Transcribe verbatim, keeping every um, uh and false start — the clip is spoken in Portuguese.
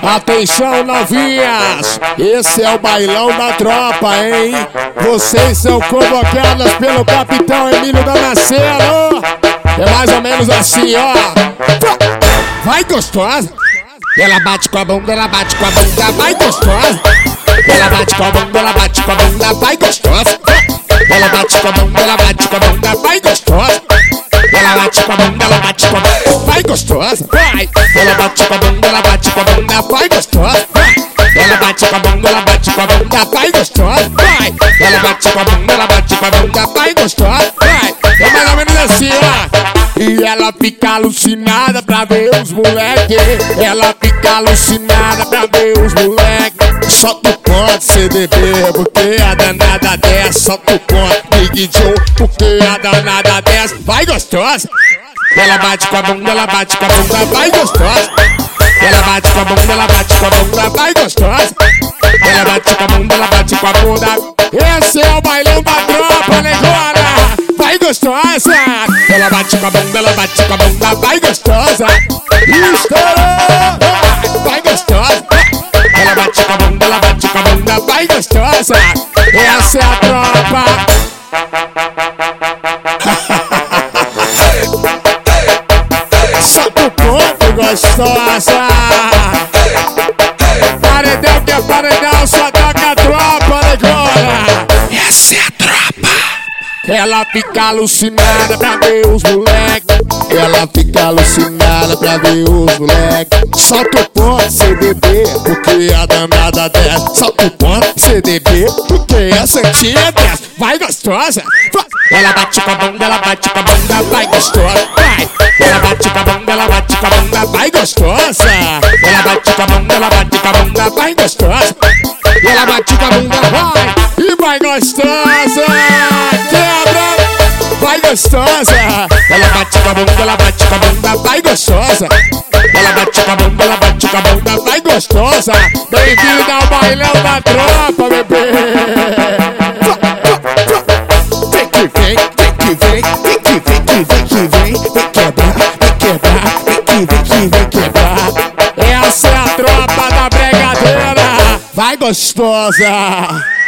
Atenção, novinhas, esse é o bailão da tropa, hein? Vocês são convocadas pelo capitão Emílio Damasceno. É mais ou menos assim, ó. Vai gostosa. Ela bate com a bunda, ela bate com a bunda, vai gostosa. Ela bate com a bunda, ela bate com a bunda, vai gostosa. Ela bate com a bunda, ela bate com a bunda, vai gostosa. Ela bate com a bunda, ela bate com a bunda, vai gostosa, vai. Ela bate com a bunda, ela bate com a bunda, vai gostosa, vai. Ela bate com a bunda, ela bate com a bunda, vai gostosa, vai. Ela bate com a bunda, ela bate com a bunda, vai gostosa, vai. É mais ou menos assim, ó. E ela fica alucinada pra ver os moleque. Ela fica alucinada pra ver os moleque. Solta o ponto, C D B, porque a danada dessa. Solta o ponto, Big Joe, porque a danada dessa. Vai gostosa. Ela bate com a bunda, ela bate com a bunda, vai gostosa. Ela bate com a bunda, ela bate com a bunda, vai gostosa. Ela bate com a bunda, ela bate com a bunda. Esse é o bailão da tropa, negona. Vai gostosa. Ela bate com a bunda, ela bate com a bunda, vai gostosa. Estourou. Vai gostosa. Ela bate com a bunda, ela bate com a bunda, vai gostosa. Essa é a tropa. Solta o ponto, gostosa. Paredão que é paredão, só toca a tropa, negona. Essa é a tropa. Ela fica alucinada pra ver os moleque. Ela fica alucinada pra ver os moleque. Solta o ponto, C D B, porque a danada desce. Solta o ponto, C D B, porque a santinha desce. Vai gostosa. Vai. Ela bate com a bunda, ela bate com a bunda, vai gostosa. Vai. Ela bate com a bunda, ela bate com a bunda, vai gostosa. Ela bate com a bunda, ela bate com a bunda, vai gostosa. Ela bate com a bunda, vai. E vai gostosa. Quebra. Vai gostosa. Ela bate com a bunda, ela bate com a bunda, vai gostosa. Ela bate com a bunda, ela bate com a bunda, vai gostosa. Bem-vinda ao bailão da tropa, bebê. Vem que vem, vem que vem, vem que vem, que vem que vem, vem quebrar, vem quebrar, vem que vem que vem quebrar. Essa é a tropa da bregadeira. Vai gostosa.